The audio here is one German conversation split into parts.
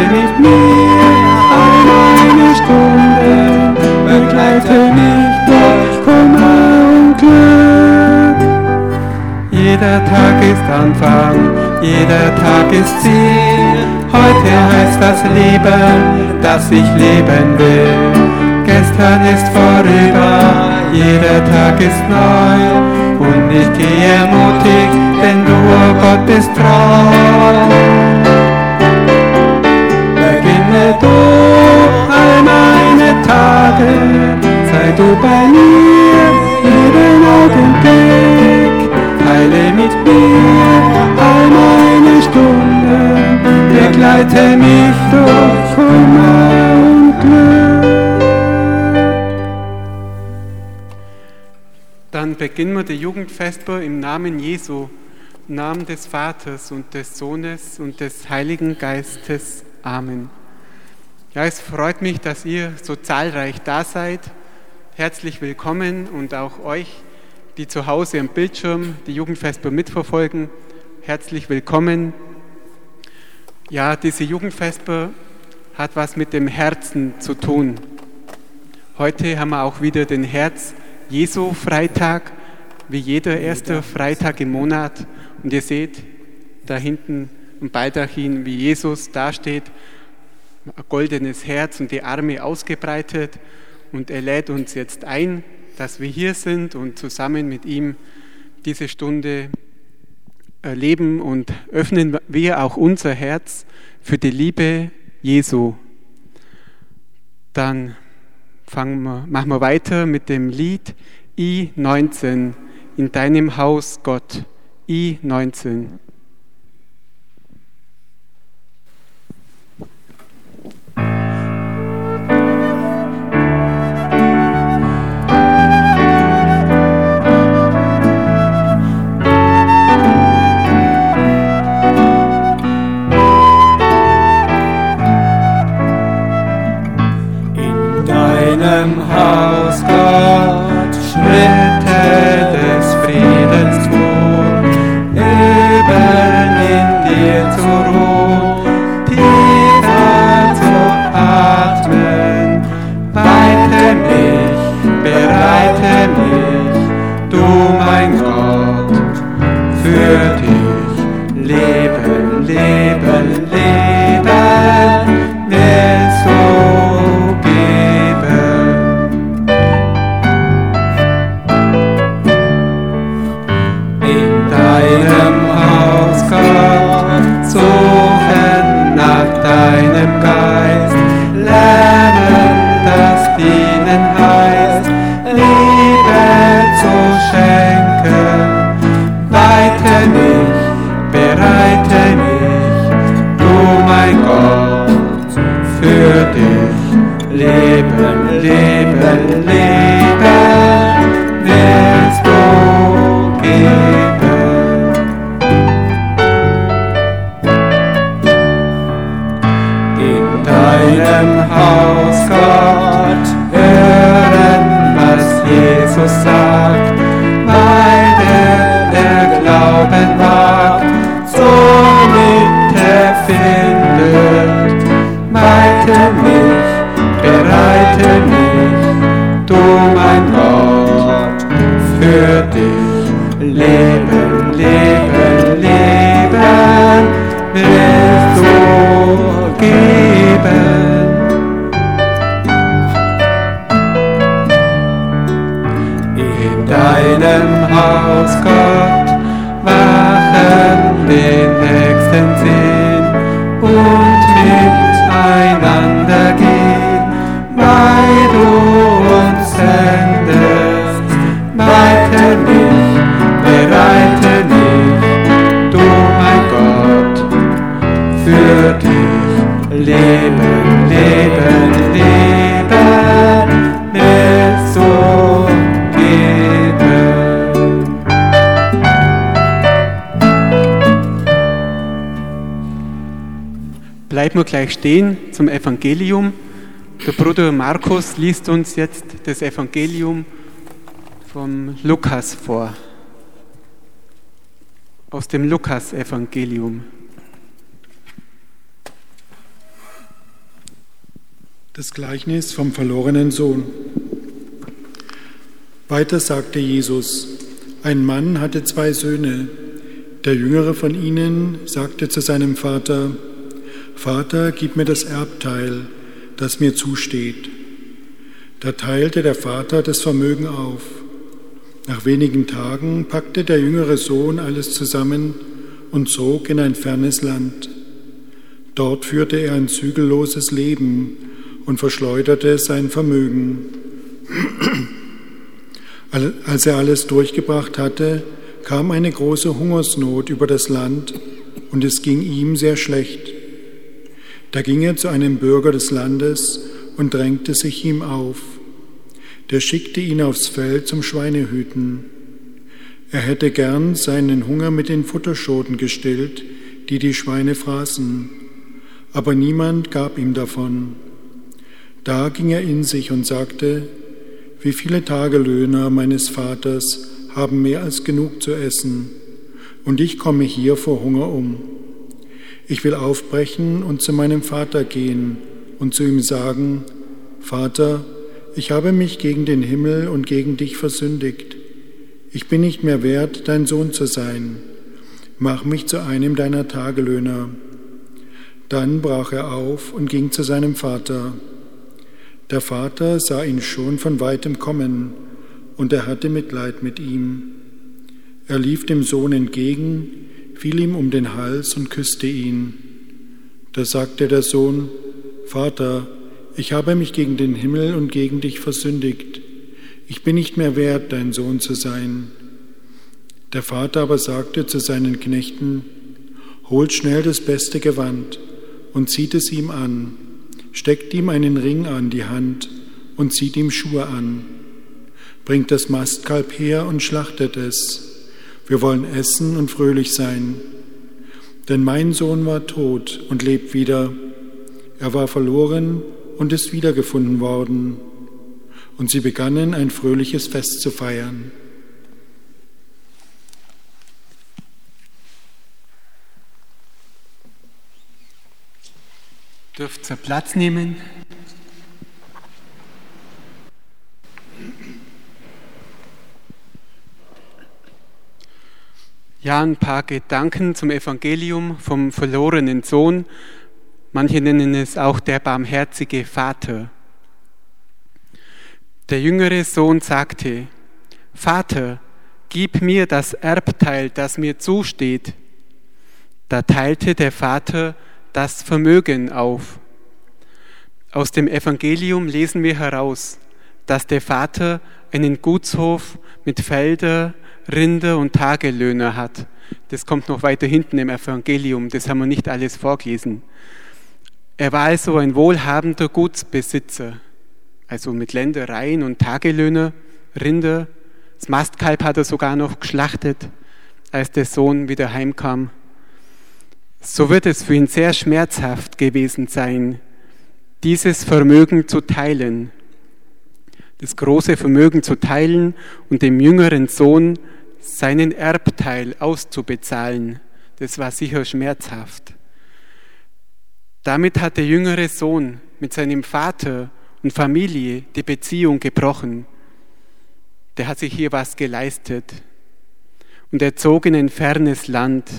mit mir all meine Stunden, begleite mich durch Kummer und Glück. Jeder Tag ist Anfang, jeder Tag ist Ziel. Heute heißt das Leben, dass ich leben will. Gestern ist vorüber, jeder Tag ist neu. Und ich gehe mutig, denn du, oh Gott, bist treu. Beginne du all meine Tage, sei du bei mir jeden Augenblick. Teile mit mir all meine Stunden, begleite mich durch Kummer und Glück. Dann beginnen wir die Jugendvesper im Namen Jesu, im Namen des Vaters und des Sohnes und des Heiligen Geistes. Amen. Ja, es freut mich, dass ihr so zahlreich da seid. Herzlich willkommen und auch euch, die zu Hause am Bildschirm die Jugendvesper mitverfolgen. Herzlich willkommen. Ja, diese Jugendvesper hat was mit dem Herzen zu tun. Heute haben wir auch wieder den Herz-Jesu-Freitag, wie jeder erste Freitag im Monat. Und ihr seht da hinten am Baldachin, wie Jesus dasteht, ein goldenes Herz und die Arme ausgebreitet. Und er lädt uns jetzt ein, dass wir hier sind und zusammen mit ihm diese Stunde erleben und öffnen wir auch unser Herz für die Liebe Jesu. Dann machen wir weiter mit dem Lied I19, in deinem Haus, Gott. I19. Haus Gott, Schritte des Friedens tun, üben in dir zu ruhen, tiefer zu atmen, weite mich, bereite mich, du mein Gott, für dich leben, leben, leben, willst du deinem Geist, lernen, dass dienen heißt, Liebe zu schenken. Weite mich, bereite mich, du mein Gott, für dich leben, leben, leben, willst du geben. Deinem Haus, Gott, hören, was Jesus sagt, weil der Glauben wagt, zur Mitte findet. Weite mich, bereite mich, du mein Gott, für dich leben, leben, leben, willst du geben. In deinem Haus, Gott, wachen den Nächsten sehen und miteinander gehen, weil du uns sendest. Weite mich, bereite mich, du mein Gott, für dich leben, leben, leben, willst du geben. Bleiben wir gleich stehen zum Evangelium. Der Bruder Markus liest uns jetzt das Evangelium vom Lukas vor. Aus dem Lukas-Evangelium. Das Gleichnis vom verlorenen Sohn. Weiter sagte Jesus: Ein Mann hatte 2 Söhne. Der jüngere von ihnen sagte zu seinem Vater: Vater, gib mir das Erbteil, das mir zusteht. Da teilte der Vater das Vermögen auf. Nach wenigen Tagen packte der jüngere Sohn alles zusammen und zog in ein fernes Land. Dort führte er ein zügelloses Leben und verschleuderte sein Vermögen. Als er alles durchgebracht hatte, kam eine große Hungersnot über das Land und es ging ihm sehr schlecht. Da ging er zu einem Bürger des Landes und drängte sich ihm auf. Der schickte ihn aufs Feld zum Schweinehüten. Er hätte gern seinen Hunger mit den Futterschoten gestillt, die die Schweine fraßen, aber niemand gab ihm davon. Da ging er in sich und sagte: Wie viele Tagelöhner meines Vaters haben mehr als genug zu essen, und ich komme hier vor Hunger um. Ich will aufbrechen und zu meinem Vater gehen und zu ihm sagen: Vater, ich habe mich gegen den Himmel und gegen dich versündigt. Ich bin nicht mehr wert, dein Sohn zu sein. Mach mich zu einem deiner Tagelöhner. Dann brach er auf und ging zu seinem Vater. Der Vater sah ihn schon von weitem kommen, und er hatte Mitleid mit ihm. Er lief dem Sohn entgegen, fiel ihm um den Hals und küsste ihn. Da sagte der Sohn: Vater, ich habe mich gegen den Himmel und gegen dich versündigt. Ich bin nicht mehr wert, dein Sohn zu sein. Der Vater aber sagte zu seinen Knechten: Holt schnell das beste Gewand und zieht es ihm an. Steckt ihm einen Ring an die Hand und zieht ihm Schuhe an. Bringt das Mastkalb her und schlachtet es. Wir wollen essen und fröhlich sein. Denn mein Sohn war tot und lebt wieder. Er war verloren und ist wiedergefunden worden. Und sie begannen, ein fröhliches Fest zu feiern. Dürft ihr Platz nehmen? Ja, ein paar Gedanken zum Evangelium vom verlorenen Sohn. Manche nennen es auch der barmherzige Vater. Der jüngere Sohn sagte: Vater, gib mir das Erbteil, das mir zusteht. Da teilte der Vater das Vermögen auf. Aus dem Evangelium lesen wir heraus, dass der Vater einen Gutshof mit Felder, Rinder und Tagelöhner hat. Das kommt noch weiter hinten im Evangelium, das haben wir nicht alles vorgelesen. Er war also ein wohlhabender Gutsbesitzer, also mit Ländereien und Tagelöhner, Rinder. Das Mastkalb hat er sogar noch geschlachtet, als der Sohn wieder heimkam. So wird es für ihn sehr schmerzhaft gewesen sein, dieses Vermögen zu teilen, das große Vermögen zu teilen und dem jüngeren Sohn seinen Erbteil auszubezahlen. Das war sicher schmerzhaft. Damit hat der jüngere Sohn mit seinem Vater und Familie die Beziehung gebrochen. Der hat sich hier was geleistet und er zog in ein fernes Land.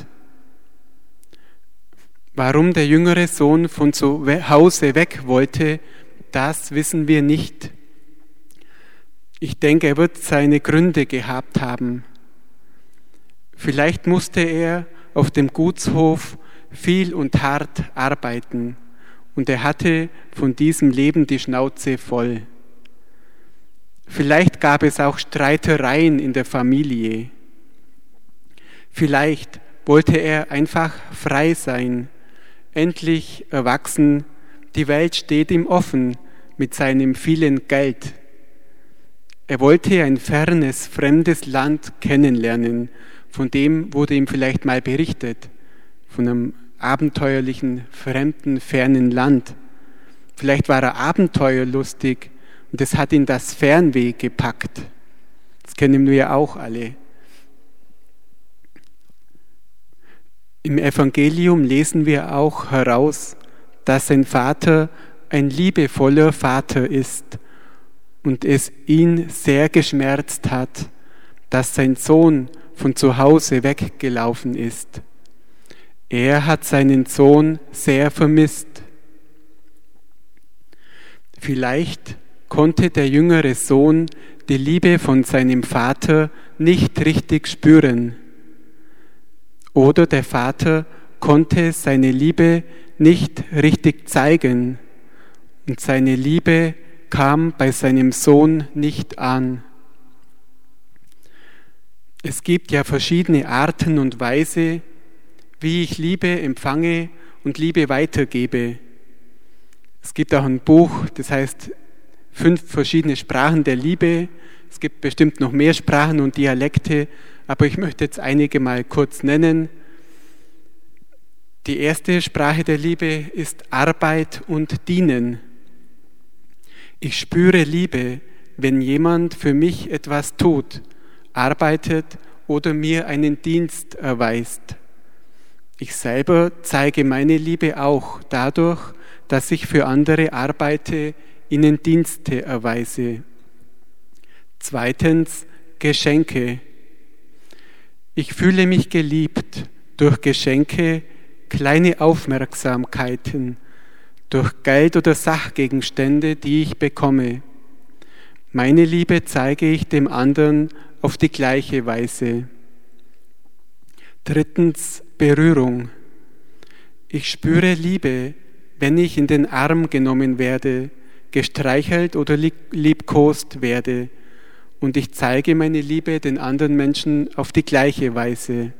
Warum der jüngere Sohn von zu Hause weg wollte, das wissen wir nicht. Ich denke, er wird seine Gründe gehabt haben. Vielleicht musste er auf dem Gutshof viel und hart arbeiten und er hatte von diesem Leben die Schnauze voll. Vielleicht gab es auch Streitereien in der Familie. Vielleicht wollte er einfach frei sein, endlich erwachsen. Die Welt steht ihm offen mit seinem vielen Geld. Er wollte ein fernes, fremdes Land kennenlernen. Von dem wurde ihm vielleicht mal berichtet, von einem abenteuerlichen, fremden, fernen Land. Vielleicht war er abenteuerlustig und es hat ihn das Fernweh gepackt. Das kennen wir ja auch alle. Im Evangelium lesen wir auch heraus, dass sein Vater ein liebevoller Vater ist und es ihn sehr geschmerzt hat, dass sein Sohn von zu Hause weggelaufen ist. Er hat seinen Sohn sehr vermisst. Vielleicht konnte der jüngere Sohn die Liebe von seinem Vater nicht richtig spüren. Oder der Vater konnte seine Liebe nicht richtig zeigen und seine Liebe kam bei seinem Sohn nicht an. Es gibt ja verschiedene Arten und Weise, wie ich Liebe empfange und Liebe weitergebe. Es gibt auch ein Buch, das heißt 5 verschiedene Sprachen der Liebe. Es gibt bestimmt noch mehr Sprachen und Dialekte, aber ich möchte jetzt einige mal kurz nennen. Die erste Sprache der Liebe ist Arbeit und Dienen. Ich spüre Liebe, wenn jemand für mich etwas tut, arbeitet oder mir einen Dienst erweist. Ich selber zeige meine Liebe auch dadurch, dass ich für andere arbeite, ihnen Dienste erweise. Zweitens, Geschenke. Ich fühle mich geliebt durch Geschenke, kleine Aufmerksamkeiten, durch Geld oder Sachgegenstände, die ich bekomme. Meine Liebe zeige ich dem anderen auf die gleiche Weise. Drittens, Berührung. Ich spüre Liebe, wenn ich in den Arm genommen werde, gestreichelt oder liebkost werde, und ich zeige meine Liebe den anderen Menschen auf die gleiche Weise.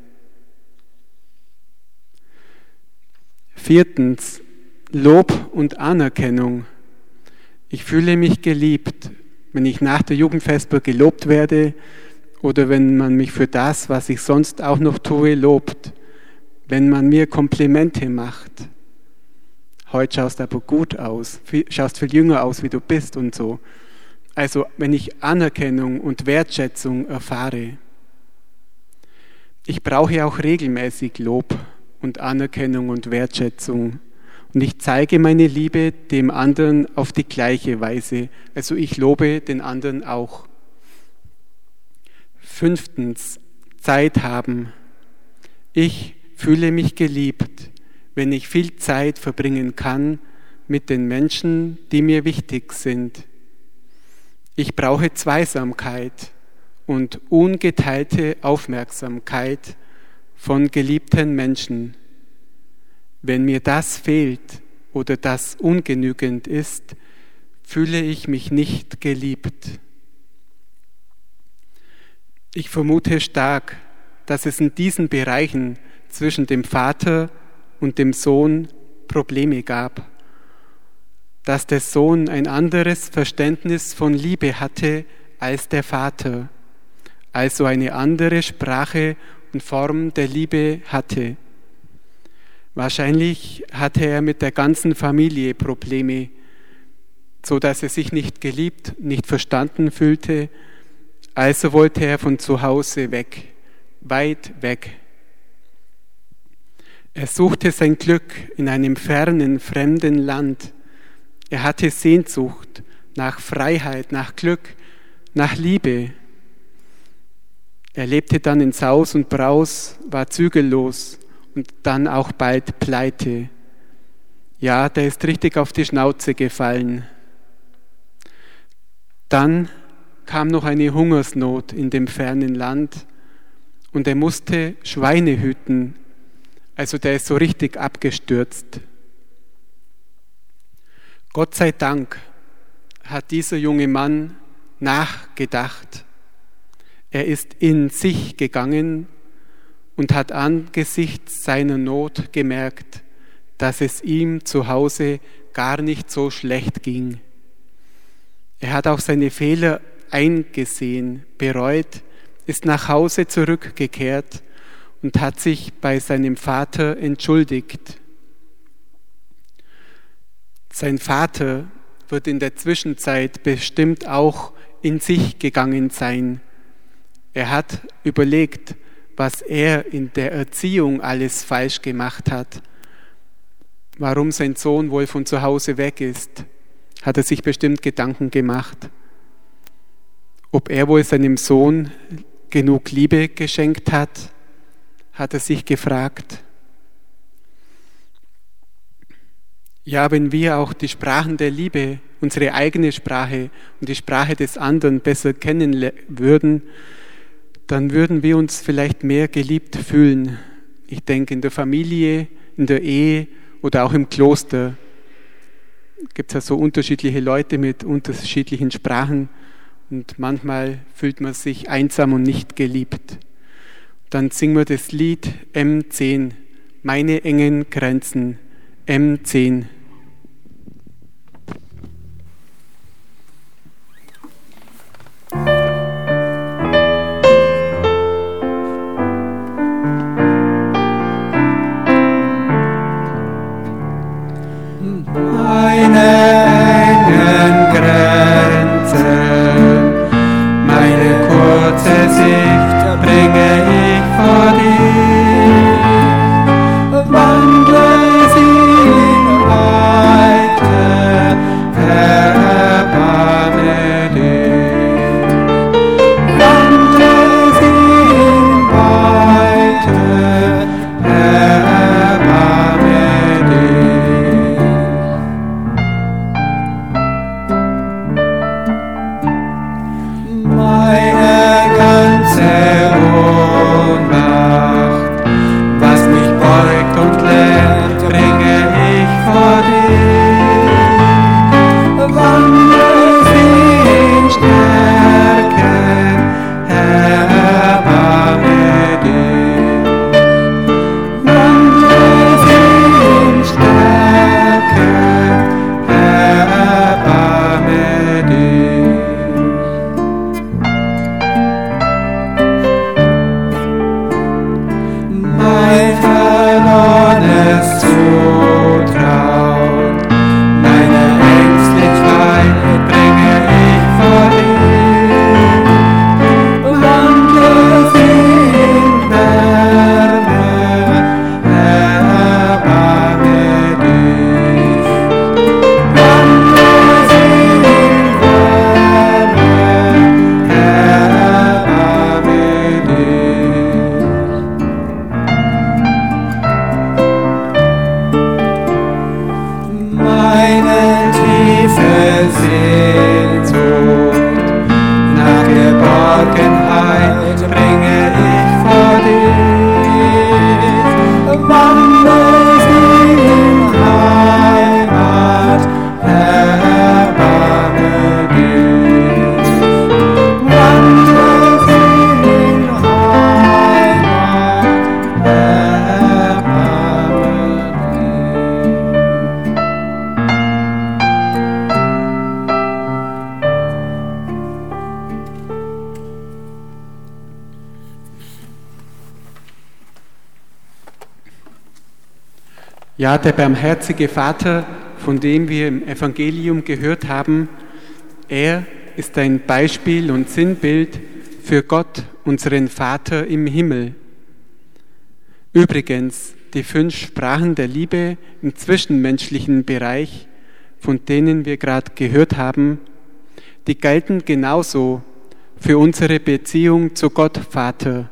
Viertens, Lob und Anerkennung. Ich fühle mich geliebt, wenn ich nach der Jugendvesper gelobt werde oder wenn man mich für das, was ich sonst auch noch tue, lobt, wenn man mir Komplimente macht. Heute schaust du aber gut aus, schaust viel jünger aus, wie du bist und so. Also wenn ich Anerkennung und Wertschätzung erfahre. Ich brauche auch regelmäßig Lob und Anerkennung und Wertschätzung. Und ich zeige meine Liebe dem anderen auf die gleiche Weise. Also ich lobe den anderen auch. Fünftens, Zeit haben. Ich fühle mich geliebt, wenn ich viel Zeit verbringen kann mit den Menschen, die mir wichtig sind. Ich brauche Zweisamkeit und ungeteilte Aufmerksamkeit von geliebten Menschen. Wenn mir das fehlt oder das ungenügend ist, fühle ich mich nicht geliebt. Ich vermute stark, dass es in diesen Bereichen zwischen dem Vater und dem Sohn Probleme gab, dass der Sohn ein anderes Verständnis von Liebe hatte als der Vater, also eine andere Sprache und Form der Liebe hatte. Wahrscheinlich hatte er mit der ganzen Familie Probleme, so dass er sich nicht geliebt, nicht verstanden fühlte, also wollte er von zu Hause weg, weit weg. Er suchte sein Glück in einem fernen, fremden Land. Er hatte Sehnsucht nach Freiheit, nach Glück, nach Liebe. Er lebte dann in Saus und Braus, war zügellos und dann auch bald pleite. Ja, der ist richtig auf die Schnauze gefallen. Dann kam noch eine Hungersnot in dem fernen Land und er musste Schweine hüten. Also der ist so richtig abgestürzt. Gott sei Dank hat dieser junge Mann nachgedacht. Er ist in sich gegangen und hat angesichts seiner Not gemerkt, dass es ihm zu Hause gar nicht so schlecht ging. Er hat auch seine Fehler eingesehen, bereut, ist nach Hause zurückgekehrt und hat sich bei seinem Vater entschuldigt. Sein Vater wird in der Zwischenzeit bestimmt auch in sich gegangen sein. Er hat überlegt, was er in der Erziehung alles falsch gemacht hat, warum sein Sohn wohl von zu Hause weg ist, hat er sich bestimmt Gedanken gemacht. Ob er wohl seinem Sohn genug Liebe geschenkt hat, hat er sich gefragt. Ja, wenn wir auch die Sprachen der Liebe, unsere eigene Sprache und die Sprache des anderen besser kennen würden, dann würden wir uns vielleicht mehr geliebt fühlen. Ich denke, in der Familie, in der Ehe oder auch im Kloster gibt es ja so unterschiedliche Leute mit unterschiedlichen Sprachen und manchmal fühlt man sich einsam und nicht geliebt. Dann singen wir das Lied M10, meine engen Grenzen, M10. Ja, der barmherzige Vater, von dem wir im Evangelium gehört haben, er ist ein Beispiel und Sinnbild für Gott, unseren Vater im Himmel. Übrigens, die 5 Sprachen der Liebe im zwischenmenschlichen Bereich, von denen wir gerade gehört haben, die gelten genauso für unsere Beziehung zu Gott Vater.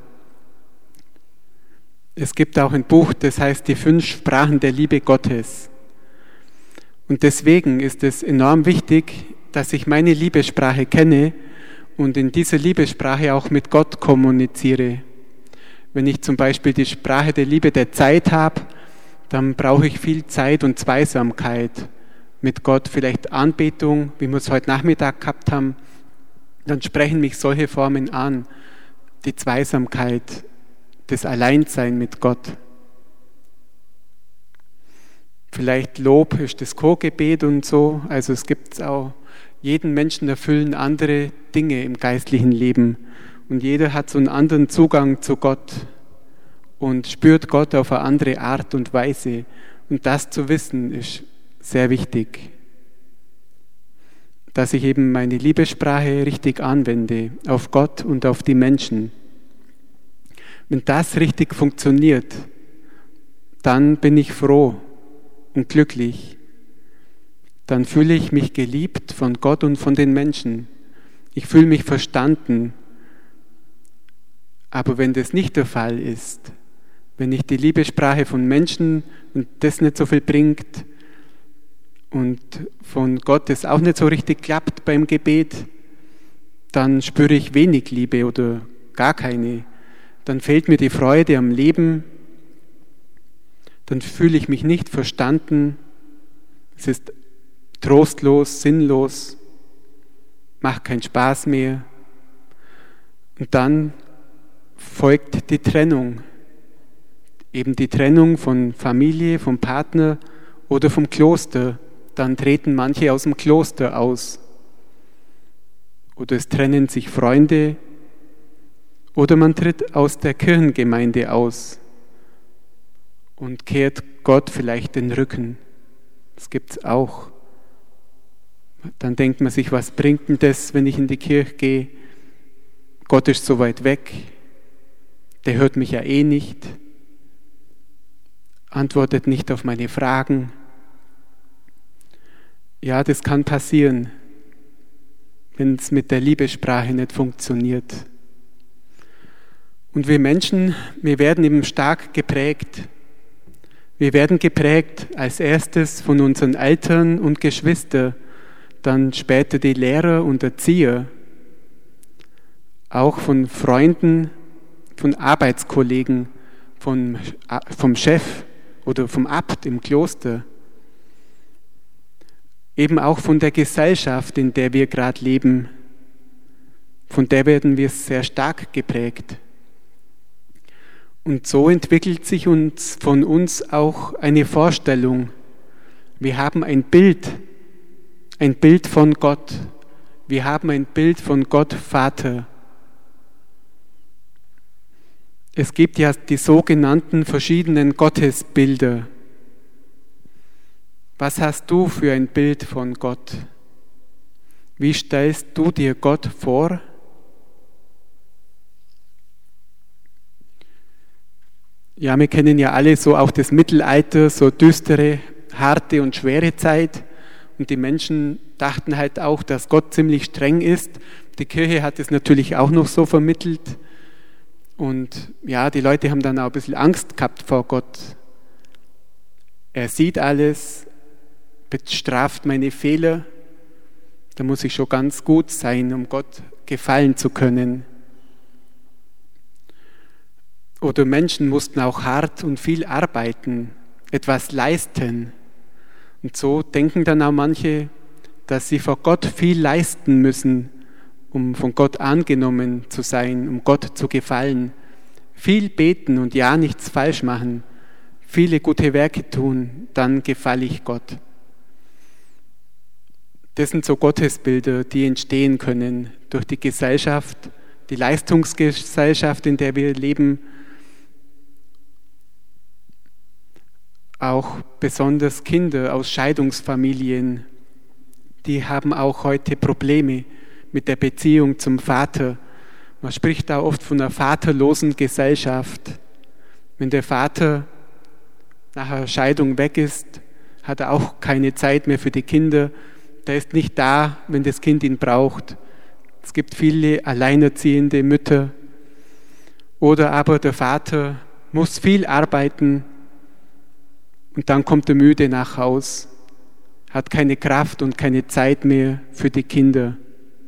Es gibt auch ein Buch, das heißt die 5 Sprachen der Liebe Gottes. Und deswegen ist es enorm wichtig, dass ich meine Liebessprache kenne und in dieser Liebessprache auch mit Gott kommuniziere. Wenn ich zum Beispiel die Sprache der Liebe der Zeit habe, dann brauche ich viel Zeit und Zweisamkeit mit Gott, vielleicht Anbetung, wie wir es heute Nachmittag gehabt haben. Dann sprechen mich solche Formen an, die Zweisamkeit, das Alleinsein mit Gott. Vielleicht Lob ist das Chorgebet und so. Also es gibt auch, jeden Menschen erfüllen andere Dinge im geistlichen Leben. Und jeder hat so einen anderen Zugang zu Gott und spürt Gott auf eine andere Art und Weise. Und das zu wissen, ist sehr wichtig. Dass ich eben meine Liebessprache richtig anwende, auf Gott und auf die Menschen. Wenn das richtig funktioniert, dann bin ich froh und glücklich. Dann fühle ich mich geliebt von Gott und von den Menschen. Ich fühle mich verstanden. Aber wenn das nicht der Fall ist, wenn ich die Liebessprache von Menschen und das nicht so viel bringt und von Gott das auch nicht so richtig klappt beim Gebet, dann spüre ich wenig Liebe oder gar keine. Dann fehlt mir die Freude am Leben. Dann fühle ich mich nicht verstanden. Es ist trostlos, sinnlos, macht keinen Spaß mehr. Und dann folgt die Trennung. Eben die Trennung von Familie, vom Partner oder vom Kloster. Dann treten manche aus dem Kloster aus. Oder es trennen sich Freunde. Oder man tritt aus der Kirchengemeinde aus und kehrt Gott vielleicht den Rücken. Das gibt es auch. Dann denkt man sich, was bringt denn das, wenn ich in die Kirche gehe? Gott ist so weit weg. Der hört mich ja eh nicht. Antwortet nicht auf meine Fragen. Ja, das kann passieren, wenn es mit der Liebessprache nicht funktioniert. Und wir Menschen, wir werden eben stark geprägt. Wir werden geprägt als erstes von unseren Eltern und Geschwistern, dann später die Lehrer und Erzieher, auch von Freunden, von Arbeitskollegen, vom Chef oder vom Abt im Kloster. Eben auch von der Gesellschaft, in der wir gerade leben. Von der werden wir sehr stark geprägt. Und so entwickelt sich von uns auch eine Vorstellung. Wir haben ein Bild von Gott. Wir haben ein Bild von Gott Vater. Es gibt ja die sogenannten verschiedenen Gottesbilder. Was hast du für ein Bild von Gott? Wie stellst du dir Gott vor? Ja, wir kennen ja alle so auch das Mittelalter, so düstere, harte und schwere Zeit. Und die Menschen dachten halt auch, dass Gott ziemlich streng ist. Die Kirche hat es natürlich auch noch so vermittelt. Und ja, die Leute haben dann auch ein bisschen Angst gehabt vor Gott. Er sieht alles, bestraft meine Fehler. Da muss ich schon ganz gut sein, um Gott gefallen zu können. Oder Menschen mussten auch hart und viel arbeiten, etwas leisten. Und so denken dann auch manche, dass sie vor Gott viel leisten müssen, um von Gott angenommen zu sein, um Gott zu gefallen. Viel beten und ja nichts falsch machen, viele gute Werke tun, dann gefalle ich Gott. Das sind so Gottesbilder, die entstehen können durch die Gesellschaft, die Leistungsgesellschaft, in der wir leben. Auch besonders Kinder aus Scheidungsfamilien, die haben auch heute Probleme mit der Beziehung zum Vater. Man spricht da oft von einer vaterlosen Gesellschaft. Wenn der Vater nach einer Scheidung weg ist, hat er auch keine Zeit mehr für die Kinder. Der ist nicht da, wenn das Kind ihn braucht. Es gibt viele alleinerziehende Mütter. Oder aber der Vater muss viel arbeiten und dann kommt er müde nach Haus, hat keine Kraft und keine Zeit mehr für die Kinder.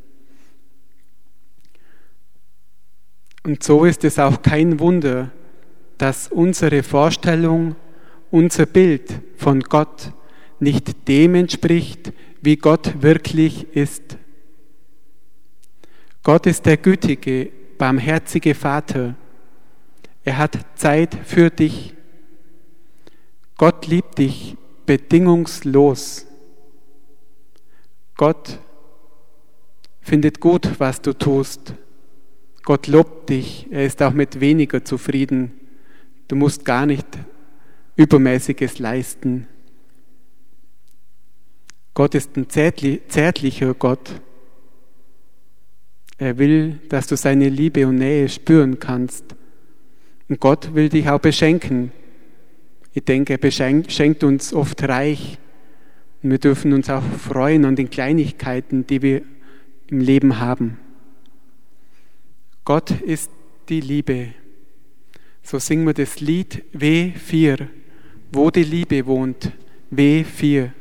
Und so ist es auch kein Wunder, dass unsere Vorstellung, unser Bild von Gott nicht dem entspricht, wie Gott wirklich ist. Gott ist der gütige, barmherzige Vater. Er hat Zeit für dich. Gott liebt dich bedingungslos. Gott findet gut, was du tust. Gott lobt dich. Er ist auch mit weniger zufrieden. Du musst gar nicht Übermäßiges leisten. Gott ist ein zärtlicher Gott. Er will, dass du seine Liebe und Nähe spüren kannst. Und Gott will dich auch beschenken. Ich denke, er beschenkt uns oft reich und wir dürfen uns auch freuen an den Kleinigkeiten, die wir im Leben haben. Gott ist die Liebe. So singen wir das Lied W4, wo die Liebe wohnt, W4.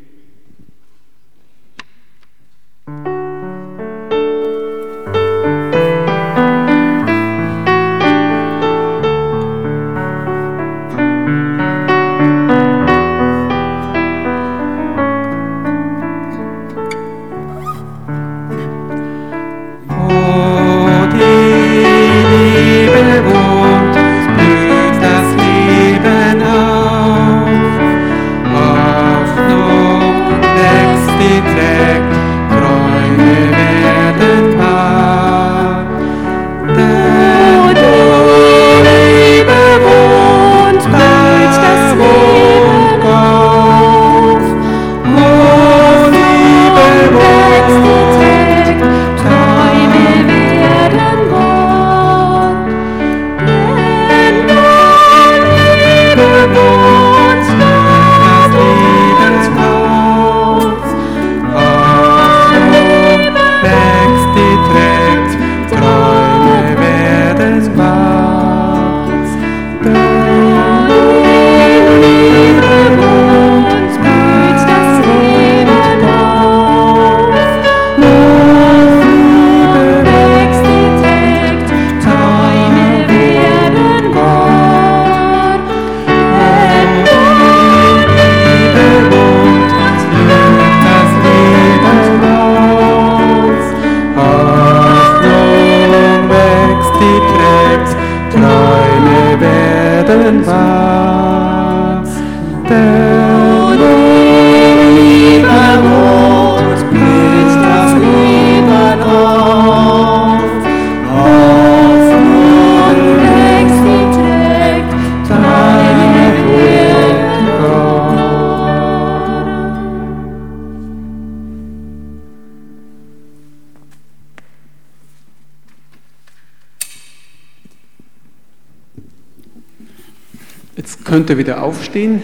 Jetzt könnt ihr wieder aufstehen.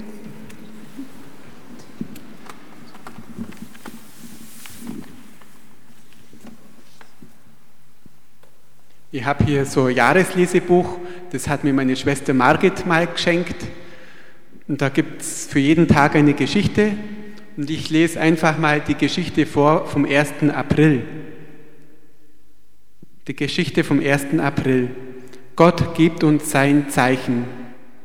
Ich habe hier so ein Jahreslesebuch, das hat mir meine Schwester Margit mal geschenkt. Und da gibt es für jeden Tag eine Geschichte. Und ich lese einfach mal die Geschichte vor vom 1. April. Die Geschichte vom 1. April. Gott gibt uns sein Zeichen.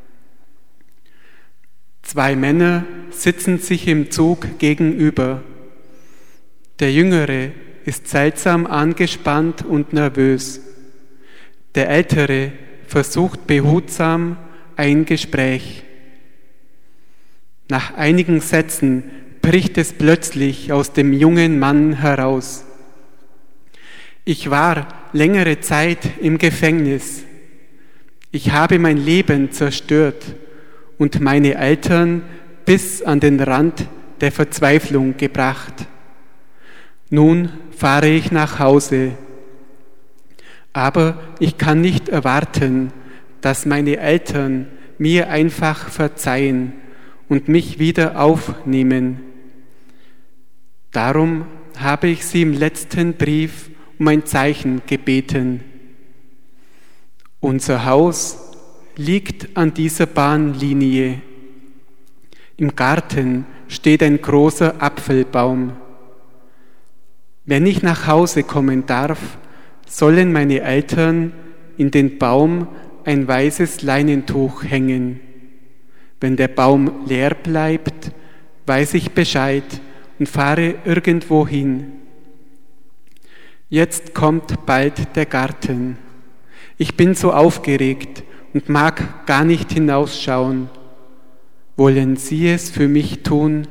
2 Männer sitzen sich im Zug gegenüber. Der Jüngere ist seltsam angespannt und nervös. Der Ältere versucht behutsam ein Gespräch. Nach einigen Sätzen bricht es plötzlich aus dem jungen Mann heraus. Ich war längere Zeit im Gefängnis. Ich habe mein Leben zerstört und meine Eltern bis an den Rand der Verzweiflung gebracht. Nun fahre ich nach Hause. Aber ich kann nicht erwarten, dass meine Eltern mir einfach verzeihen und mich wieder aufnehmen. Darum habe ich sie im letzten Brief um ein Zeichen gebeten. Unser Haus liegt an dieser Bahnlinie. Im Garten steht ein großer Apfelbaum. Wenn ich nach Hause kommen darf, sollen meine Eltern in den Baum ein weißes Leinentuch hängen. Wenn der Baum leer bleibt, weiß ich Bescheid und fahre irgendwo hin. Jetzt kommt bald der Garten. Ich bin so aufgeregt und mag gar nicht hinausschauen. Wollen Sie es für mich tun?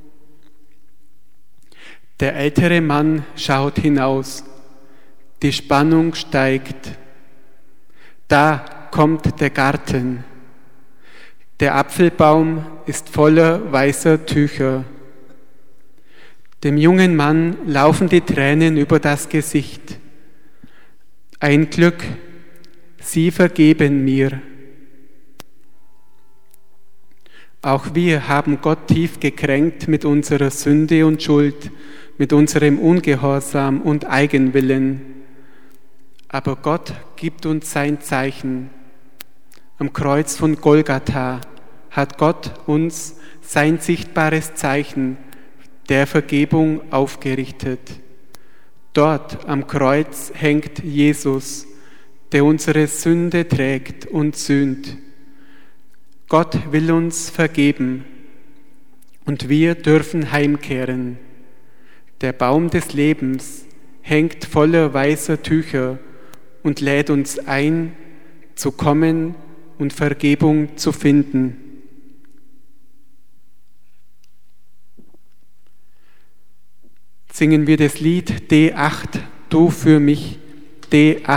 Der ältere Mann schaut hinaus. Die Spannung steigt. Da kommt der Garten. Der Apfelbaum ist voller weißer Tücher. Dem jungen Mann laufen die Tränen über das Gesicht. Ein Glück, Sie vergeben mir. Auch wir haben Gott tief gekränkt mit unserer Sünde und Schuld, mit unserem Ungehorsam und Eigenwillen. Aber Gott gibt uns sein Zeichen. Am Kreuz von Golgatha hat Gott uns sein sichtbares Zeichen der Vergebung aufgerichtet. Dort am Kreuz hängt Jesus, der unsere Sünde trägt und sühnt. Gott will uns vergeben und wir dürfen heimkehren. Der Baum des Lebens hängt voller weißer Tücher und lädt uns ein, zu kommen und Vergebung zu finden. Singen wir das Lied D8, Du für mich, D8.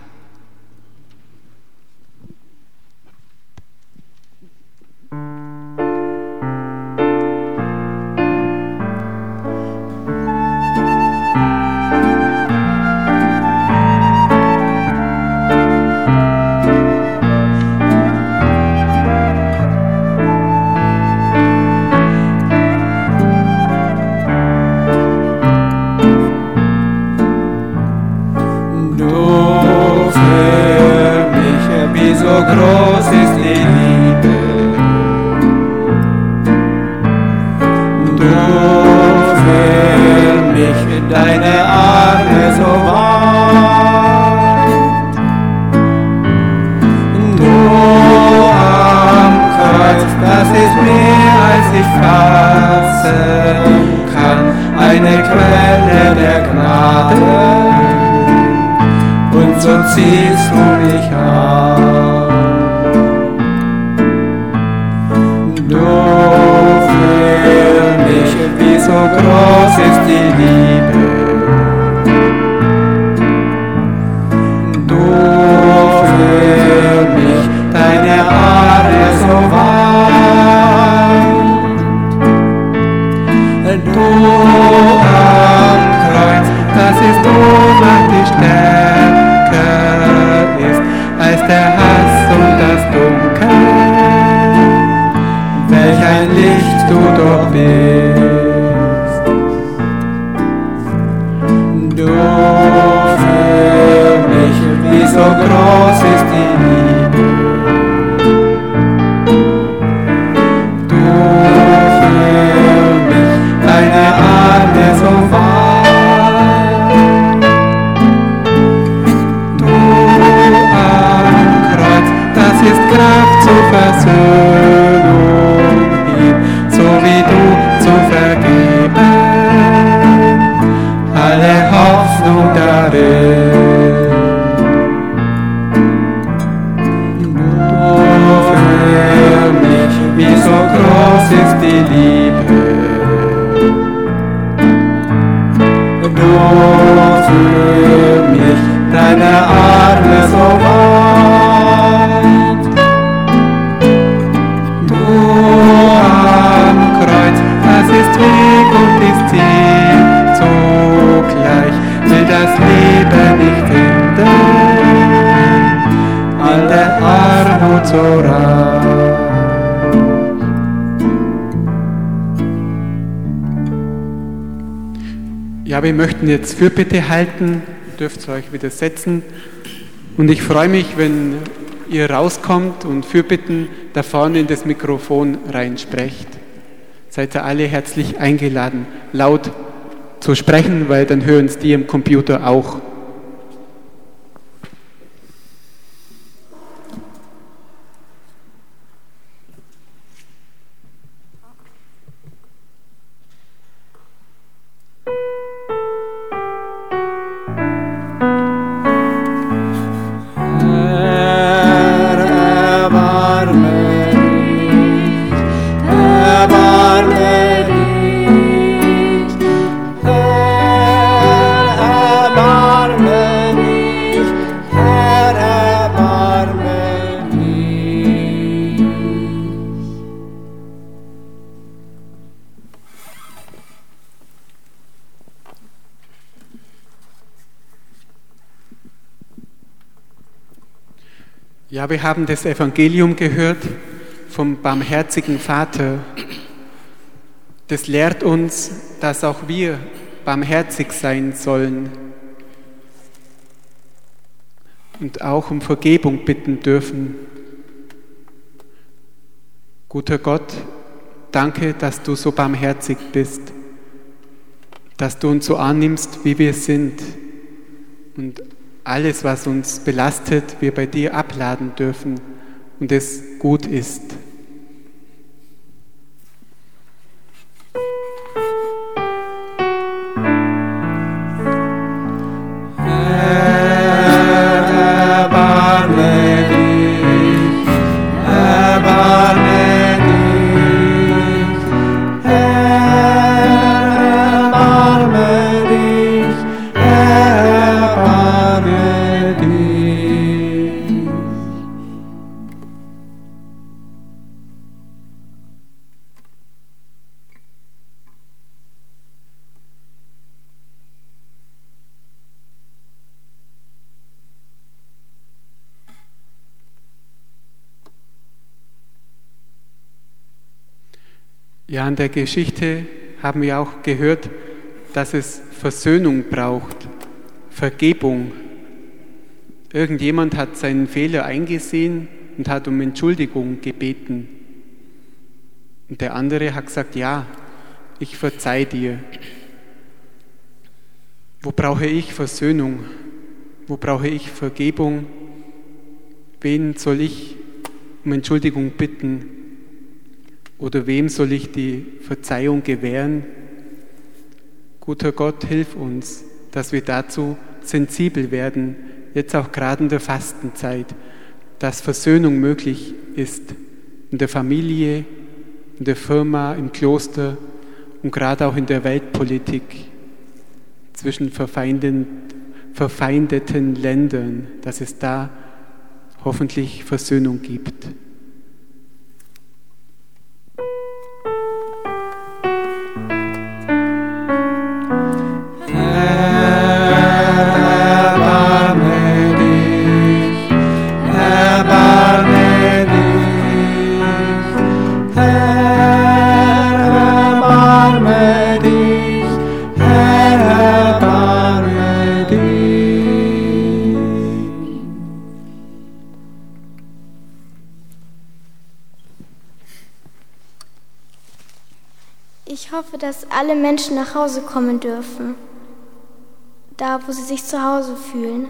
Ja, wir möchten jetzt Fürbitte halten, ihr dürft euch wieder setzen und ich freue mich, wenn ihr rauskommt und Fürbitten da vorne in das Mikrofon reinsprecht. Seid ihr alle herzlich eingeladen, laut zu sprechen, weil dann hören es die im Computer auch. Ja, wir haben das Evangelium gehört vom barmherzigen Vater. Das lehrt uns, dass auch wir barmherzig sein sollen und auch um Vergebung bitten dürfen. Guter Gott, danke, dass du so barmherzig bist, dass du uns so annimmst, wie wir sind und alles, was uns belastet, wir bei dir abladen dürfen und es gut ist. Ja, in der Geschichte haben wir auch gehört, dass es Versöhnung braucht, Vergebung. Irgendjemand hat seinen Fehler eingesehen und hat um Entschuldigung gebeten. Und der andere hat gesagt, ja, ich verzeih dir. Wo brauche ich Versöhnung? Wo brauche ich Vergebung? Wen soll ich um Entschuldigung bitten? Oder wem soll ich die Verzeihung gewähren? Guter Gott, hilf uns, dass wir dazu sensibel werden, jetzt auch gerade in der Fastenzeit, dass Versöhnung möglich ist in der Familie, in der Firma, im Kloster und gerade auch in der Weltpolitik zwischen verfeindeten Ländern, dass es da hoffentlich Versöhnung gibt. Ich hoffe, dass alle Menschen nach Hause kommen dürfen, da wo sie sich zu Hause fühlen.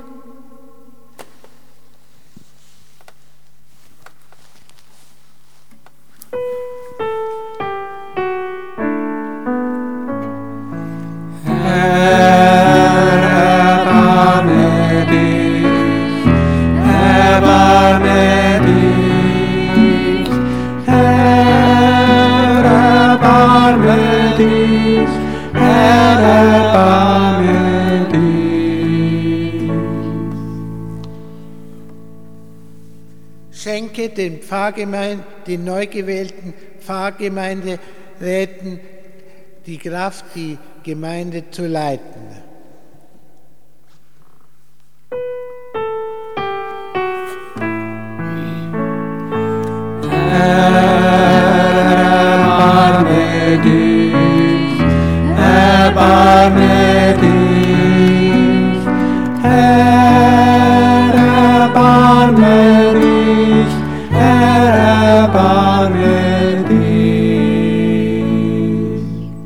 Schenke den neu gewählten Pfarrgemeinderäten die Kraft, die Gemeinde zu leiten. Erbarme dich, erbarme dich, Herr, erbarme dich, Herr, erbarme dich.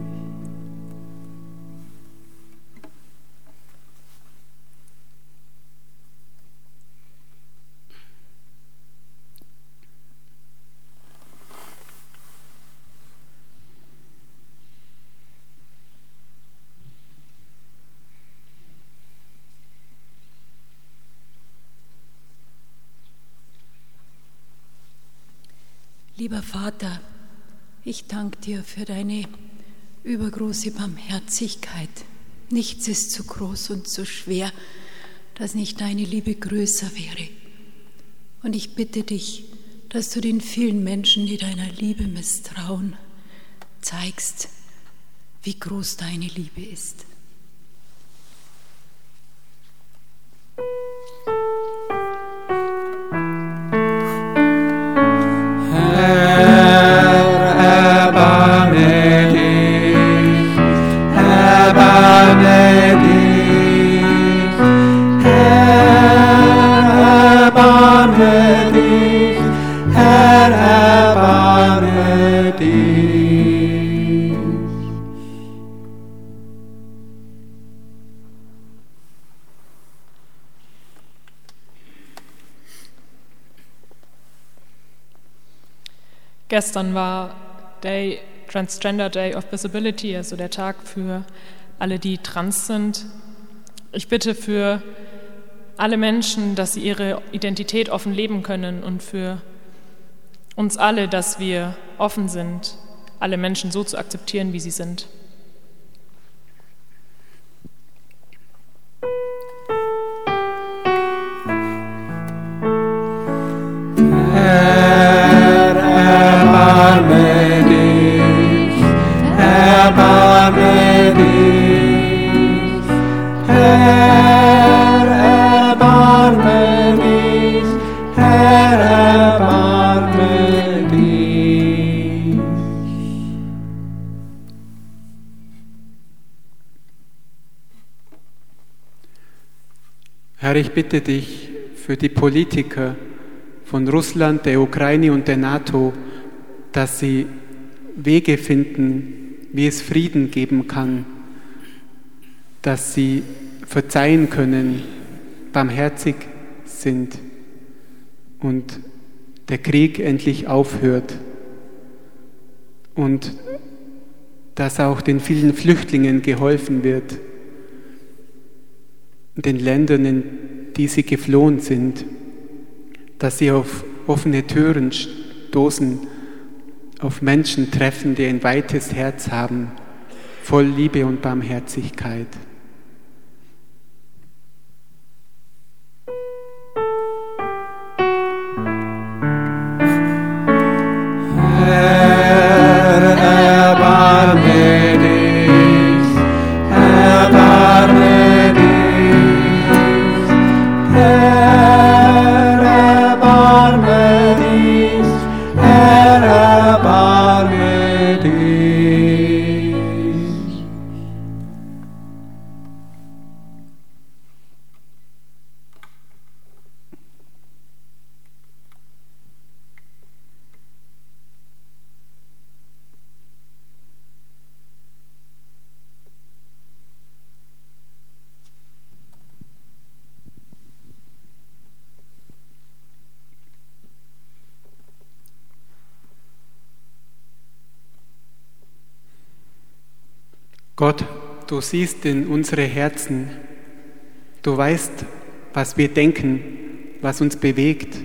Lieber Vater, ich danke dir für deine übergroße Barmherzigkeit. Nichts ist zu groß und zu schwer, dass nicht deine Liebe größer wäre. Und ich bitte dich, dass du den vielen Menschen, die deiner Liebe misstrauen, zeigst, wie groß deine Liebe ist. Herr, gestern war Transgender Day of Visibility, also der Tag für alle, die trans sind. Ich bitte für alle Menschen, dass sie ihre Identität offen leben können und für uns alle, dass wir offen sind, alle Menschen so zu akzeptieren, wie sie sind. Herr, erbarme dich, erbarme dich. Herr, erbarme dich, Herr, erbarme dich. Herr, ich bitte dich für die Politiker von Russland, der Ukraine und der NATO, dass sie Wege finden, wie es Frieden geben kann, dass sie verzeihen können, barmherzig sind und der Krieg endlich aufhört und dass auch den vielen Flüchtlingen geholfen wird, den Ländern, in die sie geflohen sind, dass sie auf offene Türen stoßen, auf Menschen treffen, die ein weites Herz haben, voll Liebe und Barmherzigkeit. Herr, erbarme dich, erbarme dich. Herr, erbarme dich, Herr, erbarme dich. Gott, du siehst in unsere Herzen, du weißt, was wir denken, was uns bewegt.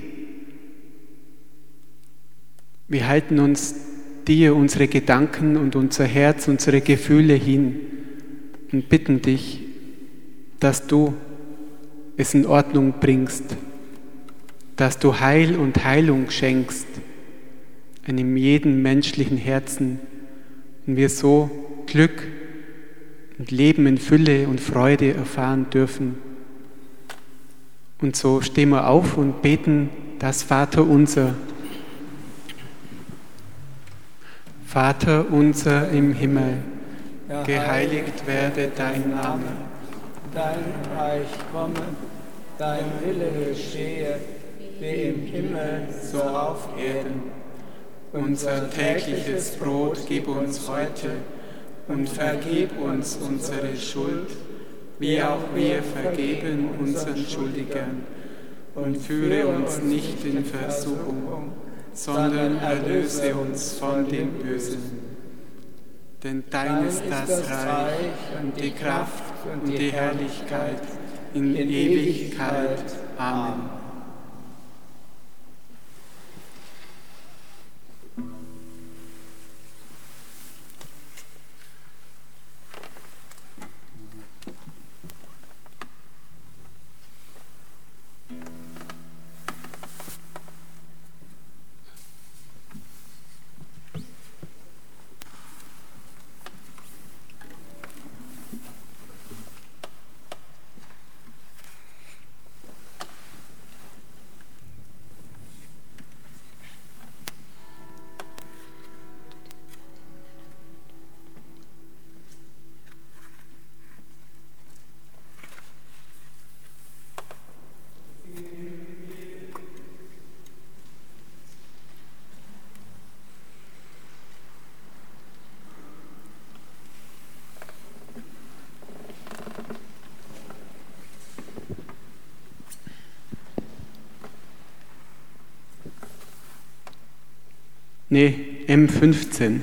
Wir halten uns dir unsere Gedanken und unser Herz, unsere Gefühle hin und bitten dich, dass du es in Ordnung bringst, dass du Heil und Heilung schenkst einem jeden menschlichen Herzen und wir so Glück und Leben in Fülle und Freude erfahren dürfen. Und so stehen wir auf und beten das Vaterunser. Vater unser im Himmel, geheiligt werde dein Name. Dein Reich komme, dein Wille geschehe, wie im Himmel, so auf Erden. Unser tägliches Brot gib uns heute und vergib uns unsere Schuld, wie auch wir vergeben unseren Schuldigern. Und führe uns nicht in Versuchung, sondern erlöse uns von dem Bösen. Denn dein ist das Reich und die Kraft und die Herrlichkeit in Ewigkeit. Amen. Nee, M15.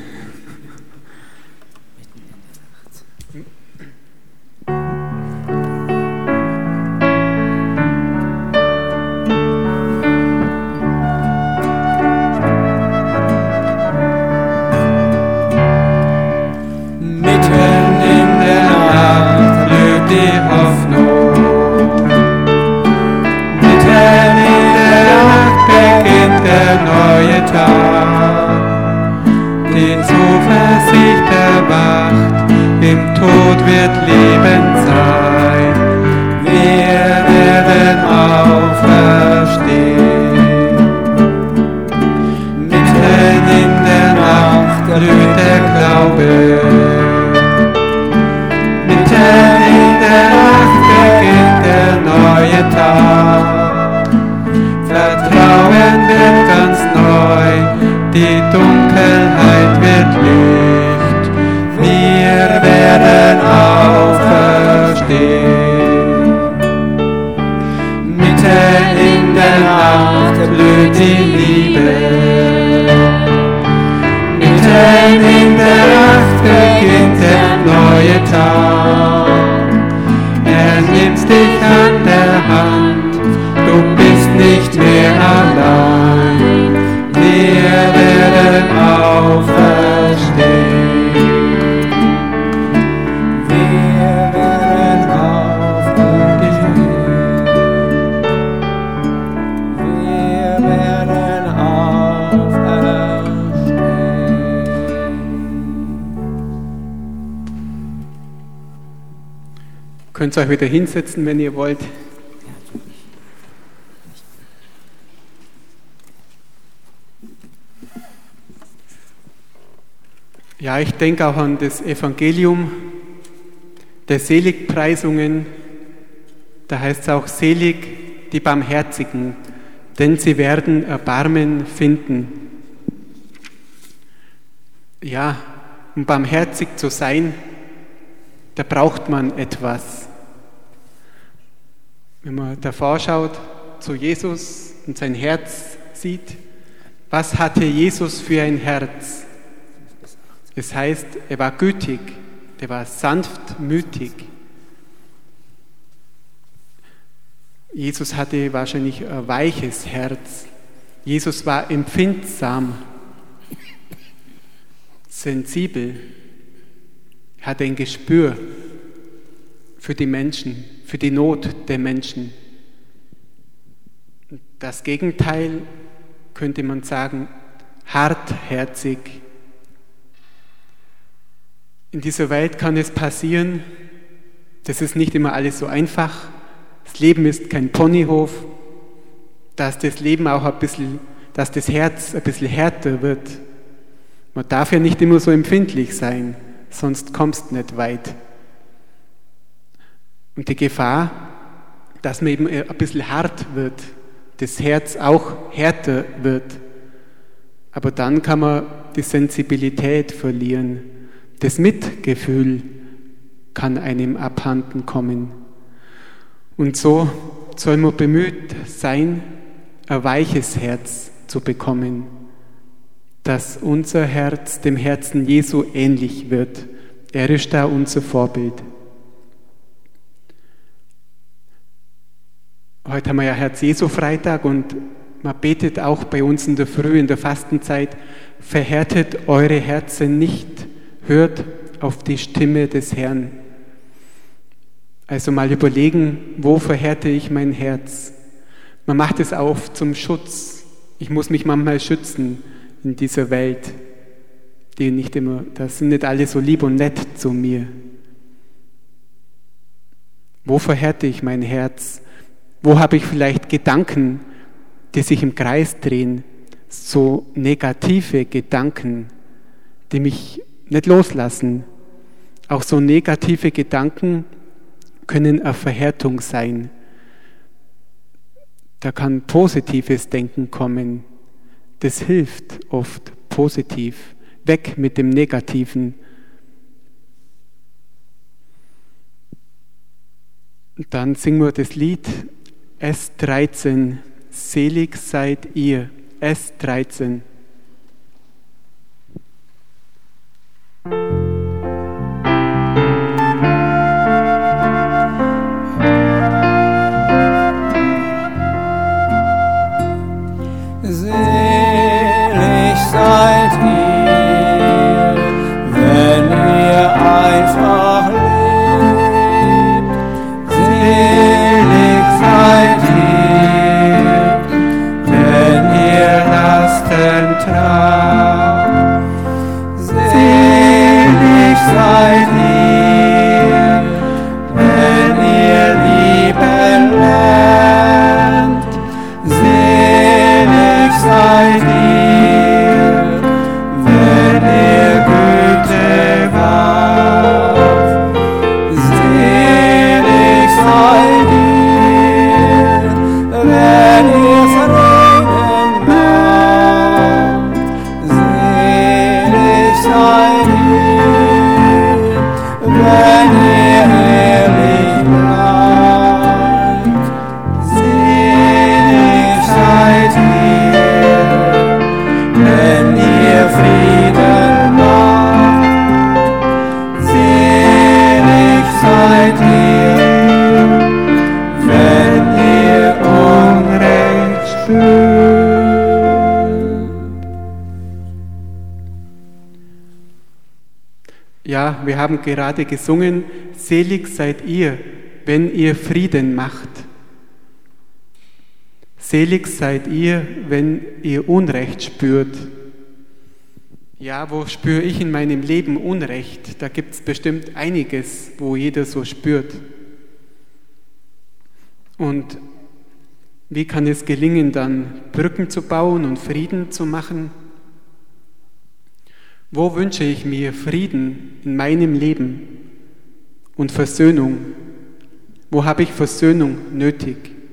Könnt ihr euch wieder hinsetzen, wenn ihr wollt. Ja, ich denke auch an das Evangelium der Seligpreisungen. Da heißt es auch, selig die Barmherzigen, denn sie werden Erbarmen finden. Ja, um barmherzig zu sein, da braucht man etwas. Wenn man davor schaut zu Jesus und sein Herz sieht, was hatte Jesus für ein Herz? Es heißt, er war gütig, er war sanftmütig. Jesus hatte wahrscheinlich ein weiches Herz. Jesus war empfindsam, sensibel, hatte ein Gespür für die Menschen, für die Not der Menschen. Das Gegenteil könnte man sagen, hartherzig. In dieser Welt kann es passieren, das ist nicht immer alles so einfach. Das Leben ist kein Ponyhof, dass das Leben auch ein bisschen, dass das Herz ein bisschen härter wird. Man darf ja nicht immer so empfindlich sein, sonst kommst du nicht weit. Und die Gefahr, dass man eben ein bisschen hart wird, das Herz auch härter wird. Aber dann kann man die Sensibilität verlieren. Das Mitgefühl kann einem abhanden kommen. Und so soll man bemüht sein, ein weiches Herz zu bekommen, dass unser Herz dem Herzen Jesu ähnlich wird. Er ist da unser Vorbild. Heute haben wir ja Herz-Jesu-Freitag und man betet auch bei uns in der Früh, in der Fastenzeit, verhärtet eure Herzen nicht, hört auf die Stimme des Herrn. Also mal überlegen, wo verhärte ich mein Herz? Man macht es auch zum Schutz. Ich muss mich manchmal schützen in dieser Welt, die nicht immer, da sind nicht alle so lieb und nett zu mir. Wo verhärte ich mein Herz? Wo habe ich vielleicht Gedanken, die sich im Kreis drehen, so negative Gedanken, die mich nicht loslassen? Auch so negative Gedanken können eine Verhärtung sein. Da kann positives Denken kommen. Das hilft oft positiv. Weg mit dem Negativen. Und dann singen wir das Lied S13. Selig seid ihr. S13. noch lebt. Selig seid ihr, wenn ihr Lasten tragt. Selig seid ihr, wenn ihr lieben lernt. Selig seid ihr, wenn ihr Güte wahrt. Selig seid ihr, wenn ihr Frieden macht. Selig seid ihr, wenn ihr ehrlich bleibt. Selig seid ihr, wenn ihr Frieden macht. Selig seid ihr, wenn ihr Unrecht spürt. Ja, wir haben gerade gesungen, selig seid ihr, wenn ihr Frieden macht. Selig seid ihr, wenn ihr Unrecht spürt. Ja, wo spüre ich in meinem Leben Unrecht? Da gibt es bestimmt einiges, wo jeder so spürt. Und wie kann es gelingen, dann Brücken zu bauen und Frieden zu machen? Wo wünsche ich mir Frieden in meinem Leben und Versöhnung? Wo habe ich Versöhnung nötig?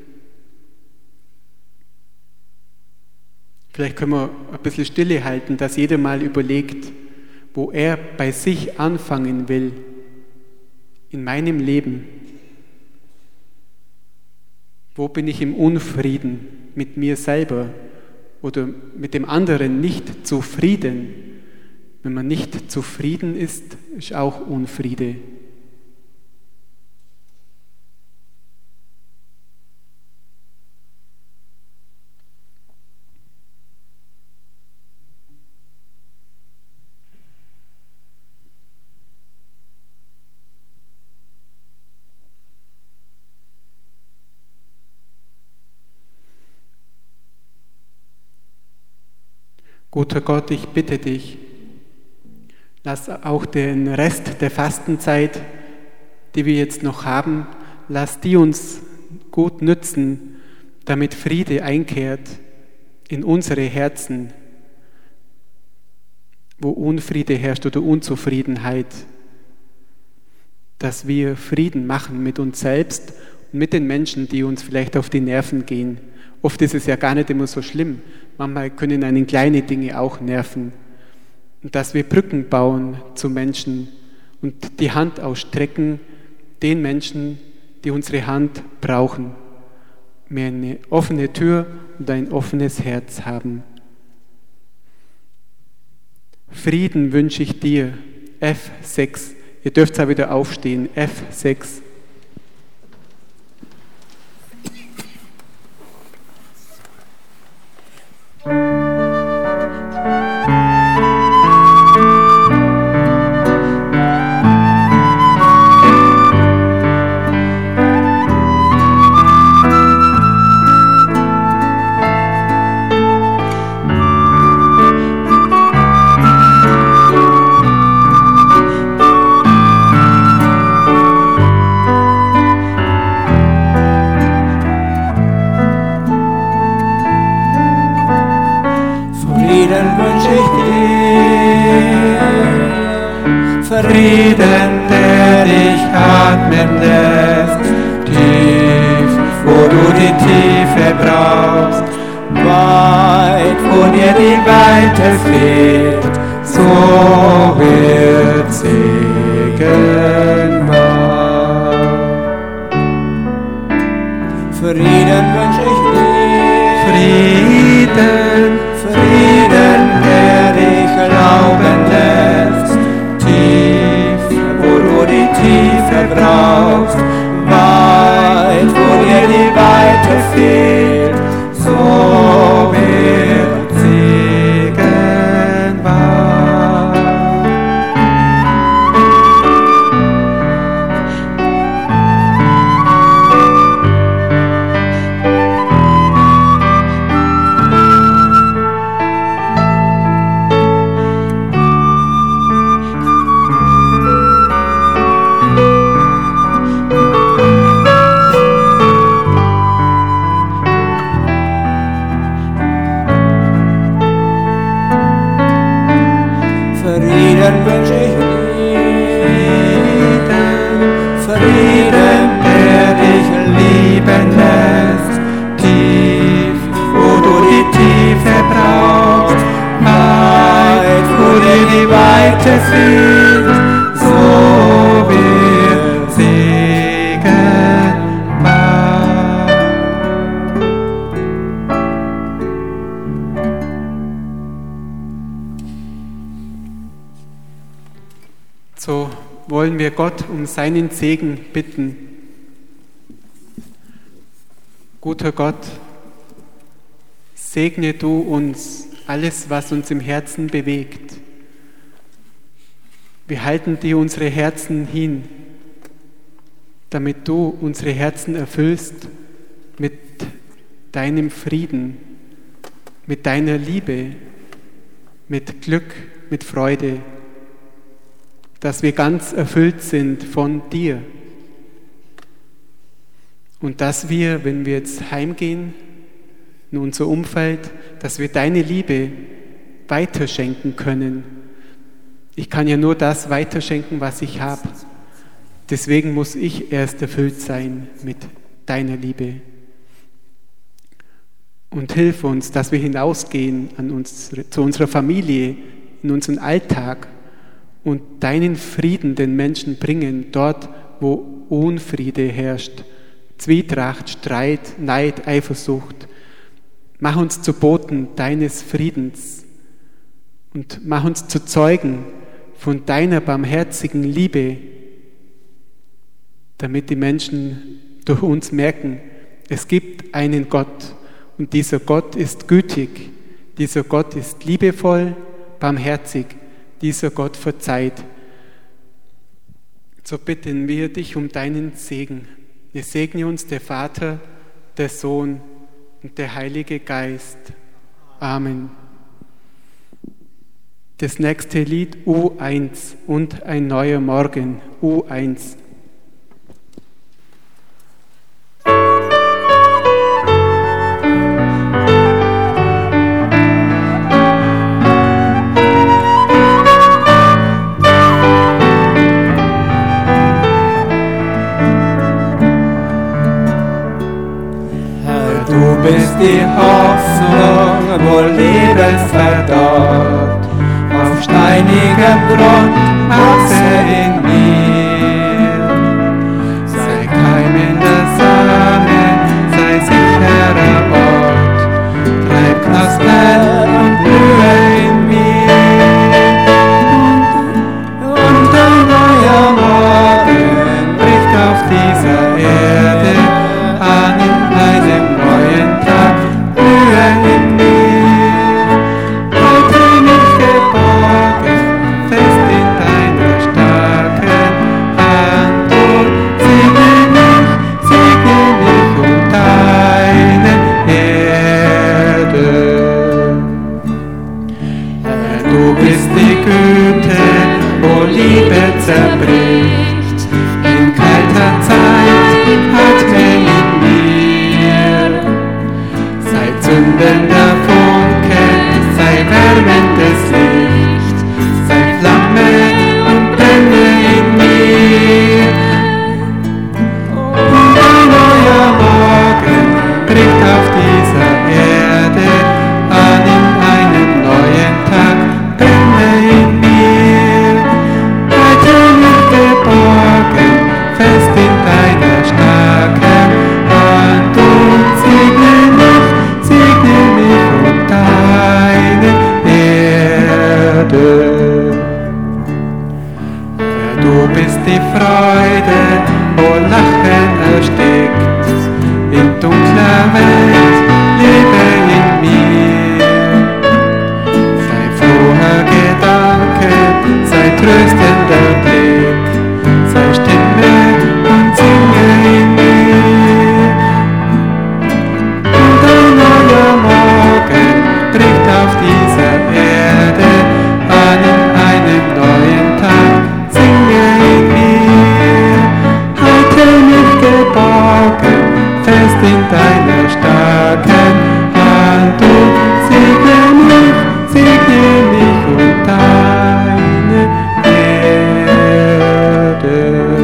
Vielleicht können wir ein bisschen Stille halten, dass jeder mal überlegt, wo er bei sich anfangen will, in meinem Leben. Wo bin ich im Unfrieden mit mir selber oder mit dem anderen nicht zufrieden? Wenn man nicht zufrieden ist, ist auch Unfriede. Guter Gott, ich bitte dich, lass auch den Rest der Fastenzeit, die wir jetzt noch haben, lass die uns gut nützen, damit Friede einkehrt in unsere Herzen, wo Unfriede herrscht oder Unzufriedenheit, dass wir Frieden machen mit uns selbst und mit den Menschen, die uns vielleicht auf die Nerven gehen. Oft ist es ja gar nicht immer so schlimm. Manchmal können einen kleine Dinge auch nerven. Und dass wir Brücken bauen zu Menschen und die Hand ausstrecken den Menschen, die unsere Hand brauchen. Wir eine offene Tür und ein offenes Herz haben. Frieden wünsche ich dir. F6. Ihr dürft auch wieder aufstehen. F6. Frieden, der dich atmen lässt, tief, wo du die Tiefe brauchst, weit, wo dir die Weite fehlt, so wird Segen wahr. Frieden wünsch ich dir, Frieden, Frieden, der dich glauben lässt, tief, wo du die Tiefe brauchst, weit, wo dir die Weite fehlt, so wird Segen wahr. sind, so wir segenbar. So wollen wir Gott um seinen Segen bitten. Guter Gott, segne du uns alles, was uns im Herzen bewegt. Wir halten dir unsere Herzen hin, damit du unsere Herzen erfüllst mit deinem Frieden, mit deiner Liebe, mit Glück, mit Freude, dass wir ganz erfüllt sind von dir. Und dass wir, wenn wir jetzt heimgehen, in unser Umfeld, dass wir deine Liebe weiterschenken können. Ich kann ja nur das weiterschenken, was ich habe. Deswegen muss ich erst erfüllt sein mit deiner Liebe. Und hilf uns, dass wir hinausgehen zu unserer Familie, in unseren Alltag und deinen Frieden den Menschen bringen, dort, wo Unfriede herrscht, Zwietracht, Streit, Neid, Eifersucht. Mach uns zu Boten deines Friedens und mach uns zu Zeugen von deiner barmherzigen Liebe, damit die Menschen durch uns merken, es gibt einen Gott und dieser Gott ist gütig, dieser Gott ist liebevoll, barmherzig, dieser Gott verzeiht. So bitten wir dich um deinen Segen. Es segne uns der Vater, der Sohn und der Heilige Geist. Amen. Das nächste Lied U1 und ein neuer Morgen. U1. Du bist die Hoffnung, wo Lebens verdorrt. Auf steinigem Grund wachse in mir. Sei keimender Same, sei sicherer Ort. Treib Knospen und Blühe in mir. Und ein neuer Morgen bricht auf dieser Erde an in einem neuen Tag, Blühe in mir. Halte mich geborgen, fest in deiner starken Hand und segne mich und deine Erde. Herr, du bist die Güte, wo Liebe zerbricht, in kalter Zeit atme in mir. Sei zündender Funke, sei wärmendes Licht, sei Flamme und brenne in mir. Und ein neuer Morgen bricht auf dieser Erde an in einem neuen Tag, brenne in mir. Halte mich geborgen, fest in deiner starken Hand und segne mich und deine Erde. Herr, du bist die Freude, wo Lachen erstickt, in dunkler Welt lebe in mir. Sei froher Gedanke, sei tröstender Blick, sei Stimme und singe in mir. Und ein neuer Morgen bricht auf dieser Erde an in einem neuen Tag, singe in mir. Halte mich geborgen, fest in deiner starken Hand und segne mich und deine Erde.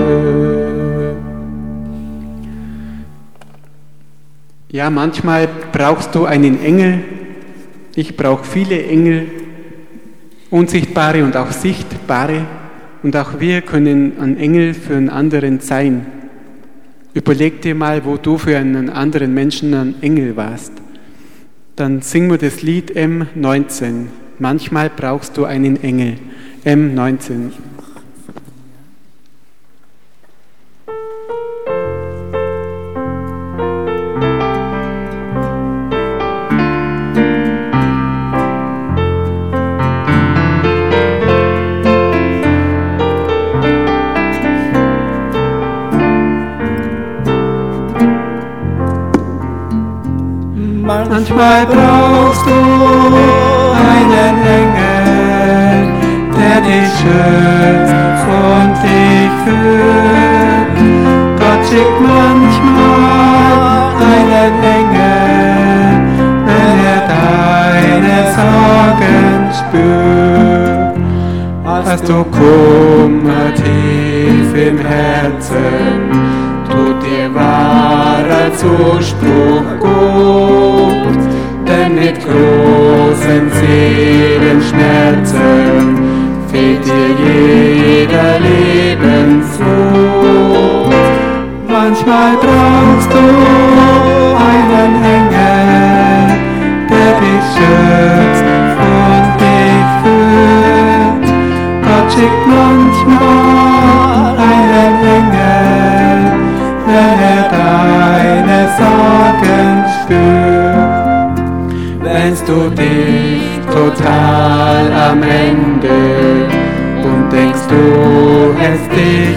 Ja, manchmal brauchst du einen Engel. Ich brauche viele Engel, unsichtbare und auch sichtbare. Und auch wir können ein Engel für einen anderen sein. Überleg dir mal, wo du für einen anderen Menschen ein Engel warst. Dann singen wir das Lied M19. Manchmal brauchst du einen Engel. M19. Manchmal brauchst du einen Engel, der dich schützt und dich führt. Gott schickt manchmal einen Engel, wenn er deine Sorgen spürt. Hast du Kummer tief im Herzen, tut dir wahrer Zuspruch gut, denn mit großen Seelenschmerzen fehlt dir jeder Lebensmut. Manchmal brauchst du einen Engel, der dich schützt und dich führt. Gott schickt manchmal einen Engel, wenn er deine Sorgen spürt. Wennst du dich total am Ende und denkst, du hast dich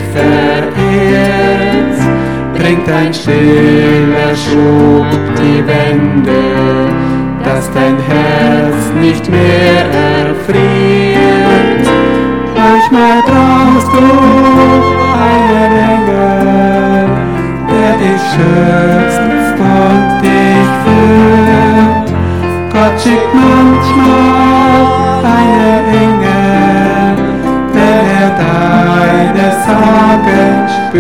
verirrt, bringt ein stiller Schub die Wende, dass dein Herz nicht mehr erfriert. Manchmal brauchst du einen Engel, der dich schützt und dich führt. Gott schickt manchmal einen Engel, wenn er deine Sorgen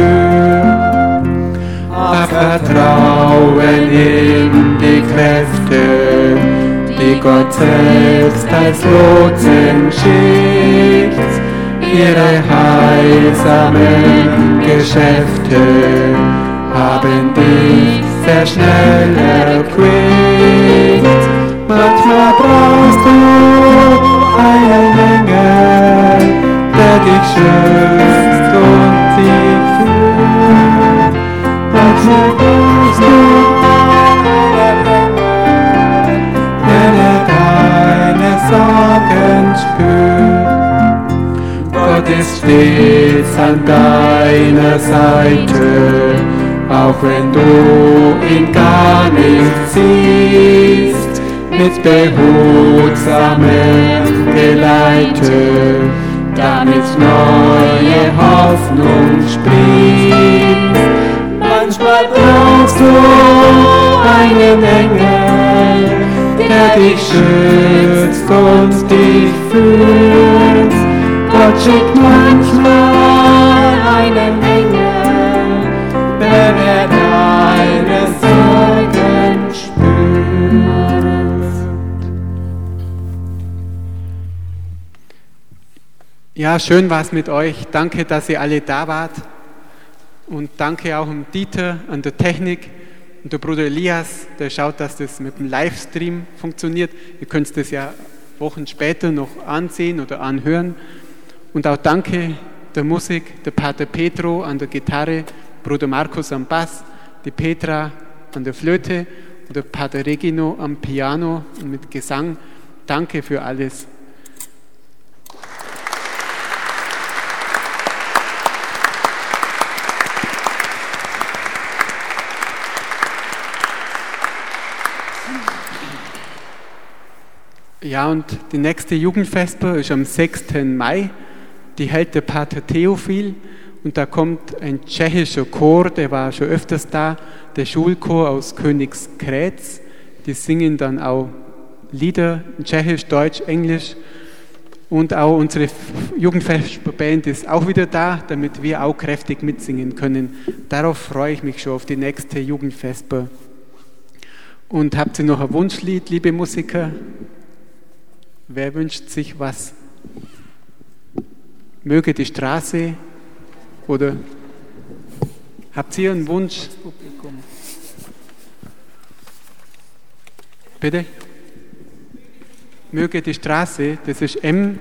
spürt. Hab Vertrauen in die Kräfte, die Gott selbst als Lotsen schickt. Ihre heilsamen Geschäfte haben dich sehr schnell erquickt. Manchmal brauchst du einen Engel, der dich schützt und dich führt. Manchmal brauchst du einen Engel, wenn er deine Sorgen spürt. Gott ist stets an deiner Seite, auch wenn du ihn gar nicht siehst. Mit behutsamem Geleite, damit neue Hoffnung sprießt. Manchmal brauchst du einen Engel, der dich schützt und dich führt. Gott schickt manchmal einen Engel, wenn er deine Sorgen spürt. Ja, schön war es mit euch. Danke, dass ihr alle da wart. Und danke auch an Dieter, an der Technik und der Bruder Elias, der schaut, dass das mit dem Livestream funktioniert. Ihr könnt das ja Wochen später noch ansehen oder anhören. Und auch danke der Musik, der Pater Petro an der Gitarre, Bruder Markus am Bass, die Petra an der Flöte und der Pater Regino am Piano und mit Gesang. Danke für alles. Ja, und die nächste Jugendvesper ist am 6. Mai. Die hält der Pater Theophil und da kommt ein tschechischer Chor, der war schon öfters da, der Schulchor aus Königsgrätz. Die singen dann auch Lieder in Tschechisch, Deutsch, Englisch und auch unsere Jugendvesperband ist auch wieder da, damit wir auch kräftig mitsingen können. Darauf freue ich mich schon auf die nächste Jugendvesper. Und habt ihr noch ein Wunschlied, liebe Musiker? Wer wünscht sich was Möge die Straße oder habt ihr einen Wunsch? Bitte? Möge die Straße, das ist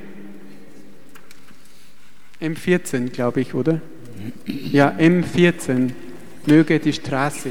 M14, glaube ich, oder? Ja, M14. Möge die Straße.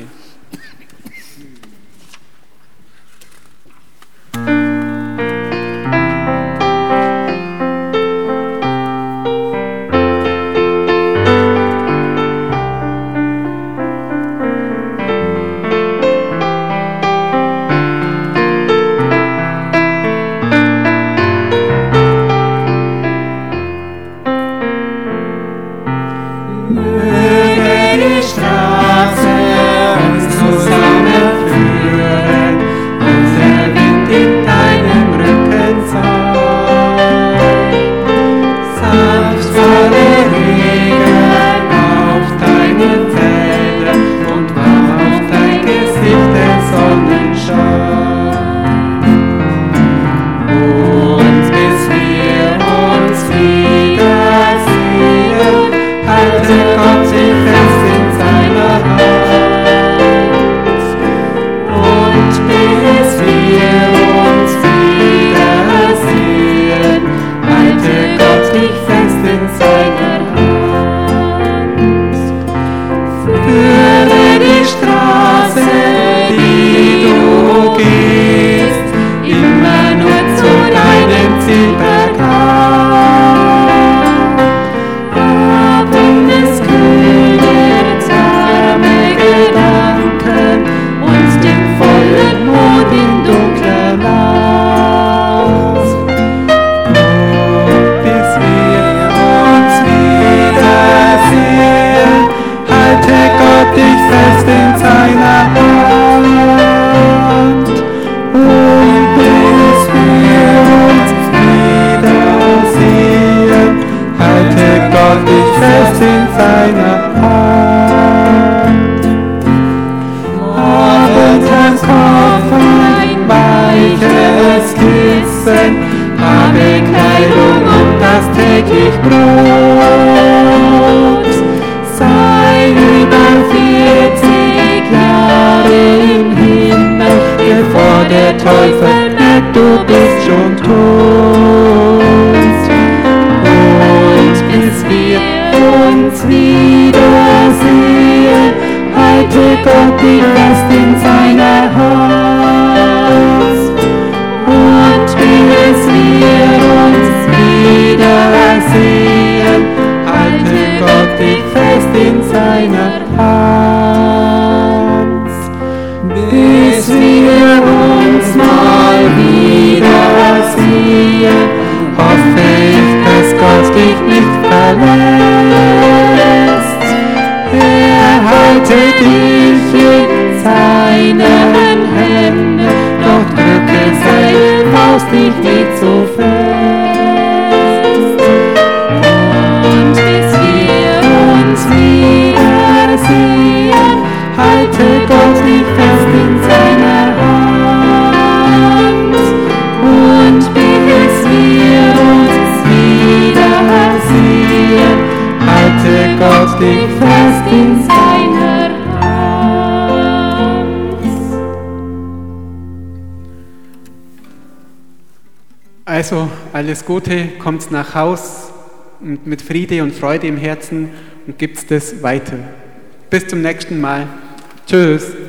Also alles Gute, kommt nach Haus mit Friede und Freude im Herzen und gibt das weiter. Bis zum nächsten Mal. Tschüss.